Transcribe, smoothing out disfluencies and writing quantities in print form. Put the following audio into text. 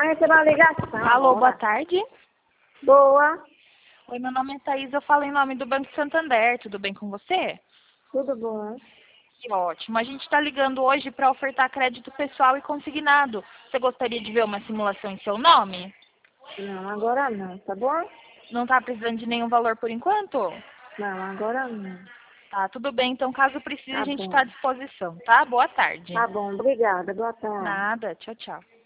receber uma ligação. Alô, agora. boa tarde. Boa. Oi, meu nome é Thaís, eu falo em nome do Banco Santander. Tudo bem com você? Tudo bom. Que ótimo. A gente está ligando hoje para ofertar crédito pessoal e consignado. Você gostaria de ver uma simulação em seu nome? Não, agora não, tá bom? Não está precisando de nenhum valor por enquanto? Não, agora não. Tá, tudo bem. Então, caso precise, Tá a gente bom. está à disposição, tá? Boa tarde. Tá bom, obrigada. Boa tarde. Nada. Tchau, tchau.